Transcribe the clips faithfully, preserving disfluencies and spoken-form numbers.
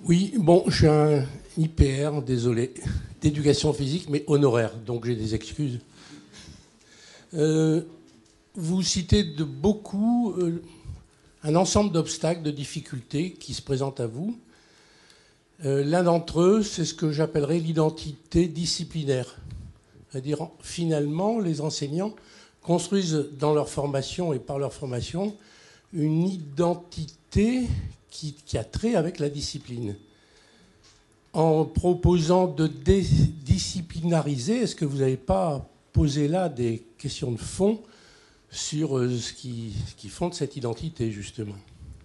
Oui, bon, je suis un I P R, désolé, d'éducation physique, mais honoraire, donc j'ai des excuses. Euh, vous citez de beaucoup euh, un ensemble d'obstacles, de difficultés qui se présentent à vous. Euh, L'un d'entre eux, c'est ce que j'appellerais l'identité disciplinaire. C'est-à-dire, finalement, les enseignants construisent dans leur formation et par leur formation une identité qui, qui a trait avec la discipline. En proposant de dédisciplinariser, est-ce que vous n'avez pas posé là des questions de fond sur ce qui, ce qui fonde cette identité, justement?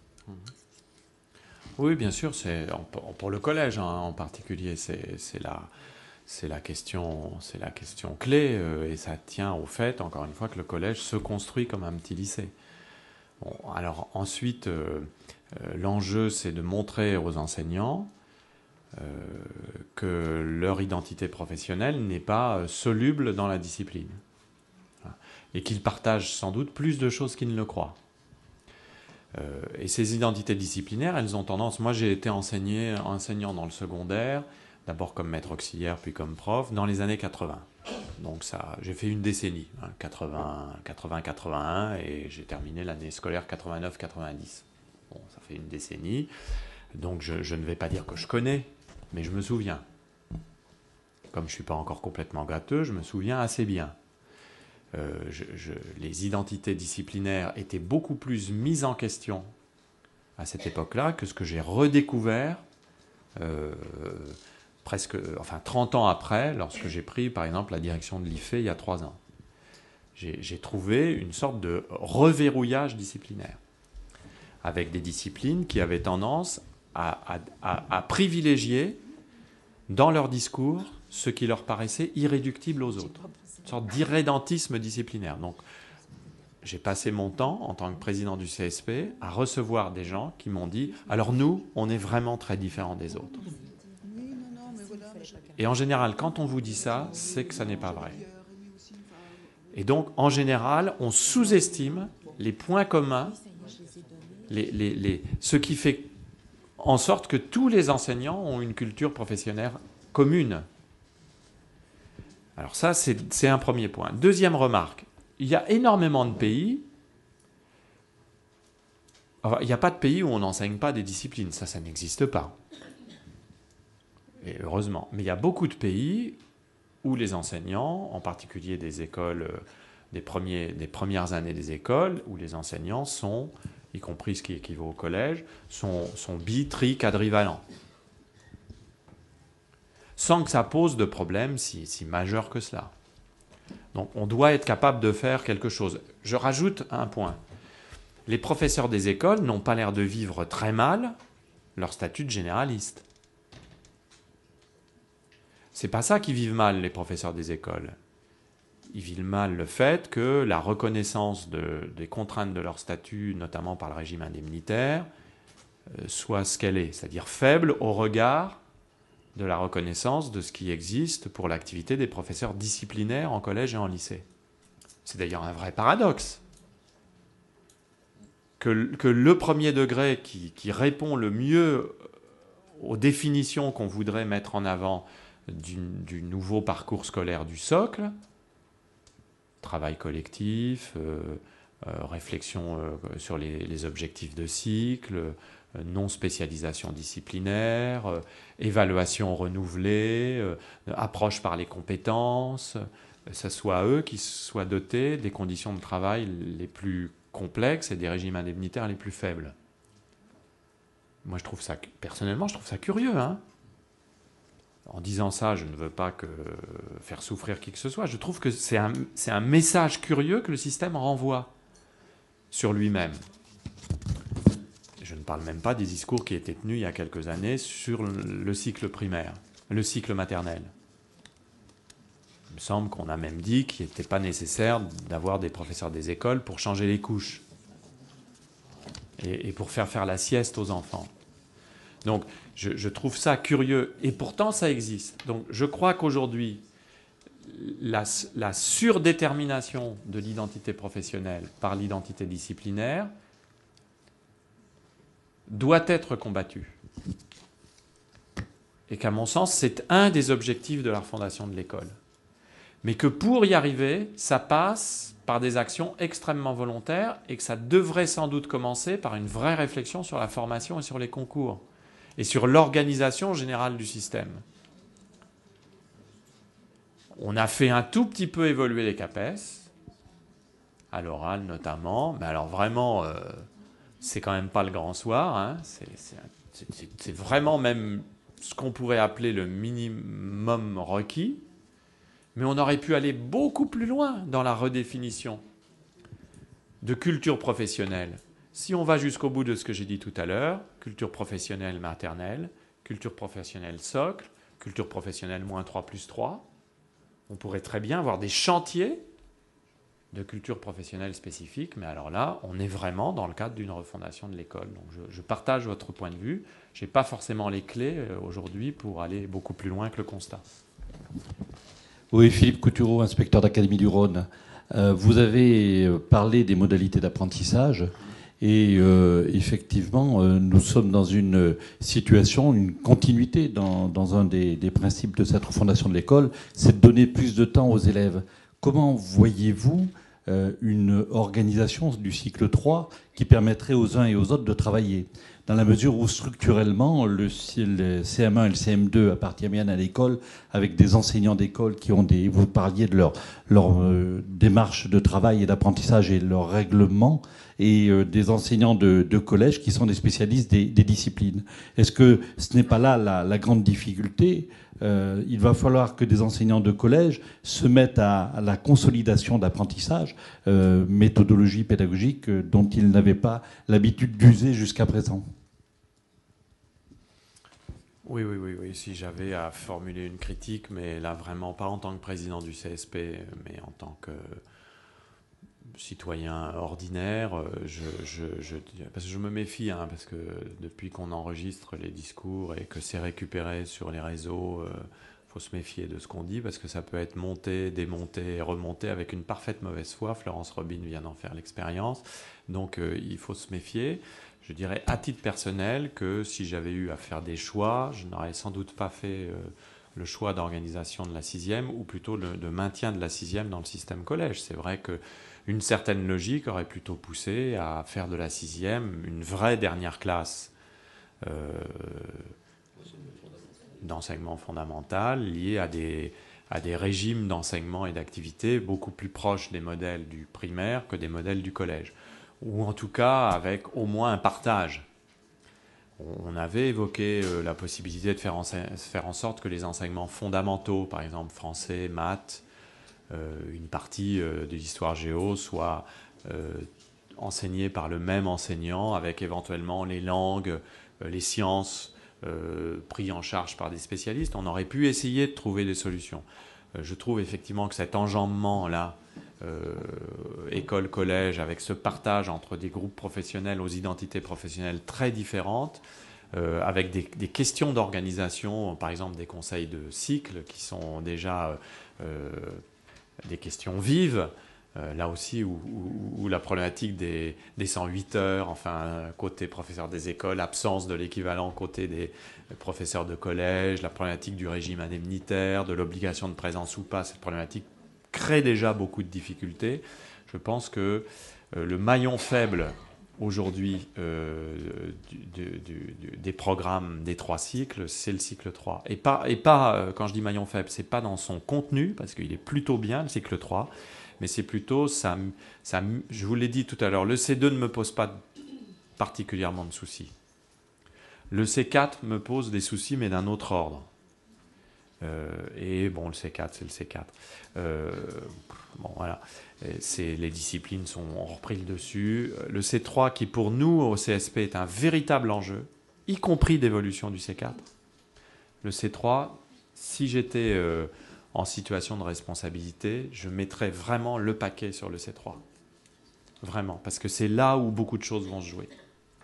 Oui, bien sûr, c'est pour le collège hein, en particulier, c'est la, c'est la question, c'est la question clé, euh, et ça tient au fait, encore une fois, que le collège se construit comme un petit lycée. Bon, alors ensuite, euh, euh, l'enjeu, c'est de montrer aux enseignants euh, que leur identité professionnelle n'est pas soluble dans la discipline, et qu'ils partagent sans doute plus de choses qu'ils ne le croient. Euh, et ces identités disciplinaires, elles ont tendance... Moi, j'ai été enseigné, enseignant dans le secondaire, d'abord comme maître auxiliaire, puis comme prof, dans les années quatre-vingts. Donc ça, j'ai fait une décennie, hein, quatre-vingts, quatre-vingts, quatre-vingt-un, et j'ai terminé l'année scolaire quatre-vingt-neuf quatre-vingt-dix. Bon, ça fait une décennie. Donc je, je ne vais pas dire que je connais, mais je me souviens. Comme je ne suis pas encore complètement gâteux, je me souviens assez bien. Euh, je, je, les identités disciplinaires étaient beaucoup plus mises en question à cette époque-là que ce que j'ai redécouvert euh, presque, enfin trente ans après, lorsque j'ai pris par exemple la direction de l'I F E il y a trois ans. J'ai trouvé une sorte de reverrouillage disciplinaire, avec des disciplines qui avaient tendance à, à, à, à privilégier dans leur discours ce qui leur paraissait irréductible aux autres. Une sorte d'irrédentisme disciplinaire. Donc, j'ai passé mon temps, en tant que président du C S P, à recevoir des gens qui m'ont dit « Alors nous, on est vraiment très différents des autres. » Et en général, quand on vous dit ça, c'est que ça n'est pas vrai. Et donc, en général, on sous-estime les points communs, les, les, les, ce qui fait en sorte que tous les enseignants ont une culture professionnelle commune. Alors ça, c'est un premier point. Deuxième remarque, il y a énormément de pays, enfin, il n'y a pas de pays où on n'enseigne pas des disciplines, ça, ça n'existe pas. Et heureusement. Mais il y a beaucoup de pays où les enseignants, en particulier des écoles, des, premiers, des premières années des écoles, où les enseignants sont, y compris ce qui équivaut au collège, sont, sont bi, tri, quadrivalents. Sans que ça pose de problème si, si majeur que cela. Donc on doit être capable de faire quelque chose. Je rajoute un point. Les professeurs des écoles n'ont pas l'air de vivre très mal leur statut de généraliste. C'est pas ça qu'ils vivent mal, les professeurs des écoles. Ils vivent mal le fait que la reconnaissance de, des contraintes de leur statut, notamment par le régime indemnitaire, euh, soit ce qu'elle est, c'est-à-dire faible au regard de la reconnaissance de ce qui existe pour l'activité des professeurs disciplinaires en collège et en lycée. C'est d'ailleurs un vrai paradoxe. Que, que le premier degré qui, qui répond le mieux aux définitions qu'on voudrait mettre en avant du, du nouveau parcours scolaire du socle, travail collectif, euh, euh, réflexion euh, sur les, les objectifs de cycle, non-spécialisation disciplinaire, euh, évaluation renouvelée, euh, approche par les compétences, euh, ce soit eux qui soient dotés des conditions de travail les plus complexes et des régimes indemnitaires les plus faibles. Moi, je trouve ça, personnellement, je trouve ça curieux. Hein. En disant ça, je ne veux pas que faire souffrir qui que ce soit. Je trouve que c'est un, c'est un message curieux que le système renvoie sur lui-même. Je ne parle même pas des discours qui étaient tenus il y a quelques années sur le cycle primaire, le cycle maternel. Il me semble qu'on a même dit qu'il n'était pas nécessaire d'avoir des professeurs des écoles pour changer les couches et, et pour faire faire la sieste aux enfants. Donc, je, je trouve ça curieux. Et pourtant, ça existe. Donc, je crois qu'aujourd'hui, la, la surdétermination de l'identité professionnelle par l'identité disciplinaire doit être combattue. et qu'à mon sens, c'est un des objectifs de la refondation de l'école. Mais que pour y arriver, ça passe par des actions extrêmement volontaires et que ça devrait sans doute commencer par une vraie réflexion sur la formation et sur les concours et sur l'organisation générale du système. On a fait un tout petit peu évoluer les CAPES, à l'oral notamment, mais alors vraiment, euh, c'est quand même pas le grand soir, hein. c'est, c'est, c'est, c'est vraiment même ce qu'on pourrait appeler le minimum requis, mais on aurait pu aller beaucoup plus loin dans la redéfinition de culture professionnelle. Si on va jusqu'au bout de ce que j'ai dit tout à l'heure, culture professionnelle maternelle, culture professionnelle socle, culture professionnelle moins trois plus trois, on pourrait très bien avoir des chantiers de culture professionnelle spécifique, mais alors là, on est vraiment dans le cadre d'une refondation de l'école. Donc je, je partage votre point de vue. Je n'ai pas forcément les clés euh, aujourd'hui pour aller beaucoup plus loin que le constat. Oui, Philippe Coutureau, inspecteur d'Académie du Rhône. Euh, vous avez parlé des modalités d'apprentissage et euh, effectivement, euh, nous sommes dans une situation, une continuité dans, dans un des, des principes de cette refondation de l'école, c'est de donner plus de temps aux élèves. Comment voyez-vous euh, une organisation du cycle trois qui permettrait aux uns et aux autres de travailler, dans la mesure où structurellement le, le C M un et le C M deux appartiennent bien à l'école, avec des enseignants d'école qui ont des... Vous parliez de leur, leur euh, démarche de travail et d'apprentissage et leur règlement, et euh, des enseignants de, de collège qui sont des spécialistes des, des disciplines. Est-ce que ce n'est pas là la, la grande difficulté ? Euh, il va falloir que des enseignants de collège se mettent à, à la consolidation d'apprentissage, euh, méthodologie pédagogique euh, dont ils n'avaient pas l'habitude d'user jusqu'à présent. Oui, oui, oui, oui. Si j'avais à formuler une critique, mais là vraiment pas en tant que président du C S P, mais en tant que citoyen ordinaire, je, je, je, parce que je me méfie, hein, parce que depuis qu'on enregistre les discours et que c'est récupéré sur les réseaux, il euh, faut se méfier de ce qu'on dit, parce que ça peut être monté, démonté et remonté avec une parfaite mauvaise foi. Florence Robin vient d'en faire l'expérience, donc euh, il faut se méfier. Je dirais à titre personnel que si j'avais eu à faire des choix, je n'aurais sans doute pas fait euh, le choix d'organisation de la sixième, ou plutôt le, de maintien de la sixième dans le système collège. C'est vrai que une certaine logique aurait plutôt poussé à faire de la sixième une vraie dernière classe euh, d'enseignement fondamental liée à des, à des régimes d'enseignement et d'activité beaucoup plus proches des modèles du primaire que des modèles du collège. Ou en tout cas avec au moins un partage. On avait évoqué euh, la possibilité de faire en, faire en sorte que les enseignements fondamentaux, par exemple français, maths, Euh, une partie euh, de l'histoire géo soit euh, enseignée par le même enseignant, avec éventuellement les langues, euh, les sciences euh, pris en charge par des spécialistes. On aurait pu essayer de trouver des solutions. Euh, je trouve effectivement que cet enjambement-là, euh, école-collège, avec ce partage entre des groupes professionnels aux identités professionnelles très différentes, euh, avec des, des questions d'organisation, par exemple des conseils de cycle qui sont déjà euh, des questions vives, euh, là aussi où, où, où la problématique des, des cent huit heures, enfin côté professeur des écoles, absence de l'équivalent côté des professeurs de collège, la problématique du régime indemnitaire, de l'obligation de présence ou pas, cette problématique crée déjà beaucoup de difficultés. Je pense que euh, le maillon faible aujourd'hui euh, du, du, du, des programmes des trois cycles, c'est le cycle trois. Et pas, et pas euh, quand je dis maillon faible, c'est pas dans son contenu, parce qu'il est plutôt bien, le cycle trois, mais c'est plutôt, ça, ça, je vous l'ai dit tout à l'heure, le C deux ne me pose pas particulièrement de soucis. Le C quatre me pose des soucis, mais d'un autre ordre. Euh, et bon, le C quatre, c'est le C quatre. Euh, bon, voilà. C'est, les disciplines sont, ont repris le dessus. Le C trois, qui pour nous, au C S P, est un véritable enjeu, y compris d'évolution du C quatre. Le C trois, si j'étais euh, en situation de responsabilité, je mettrais vraiment le paquet sur le C trois. Vraiment, parce que c'est là où beaucoup de choses vont se jouer.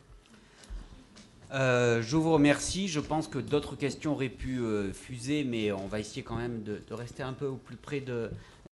Euh, je vous remercie. Je pense que d'autres questions auraient pu euh, fuser, mais on va essayer quand même de, de rester un peu au plus près de,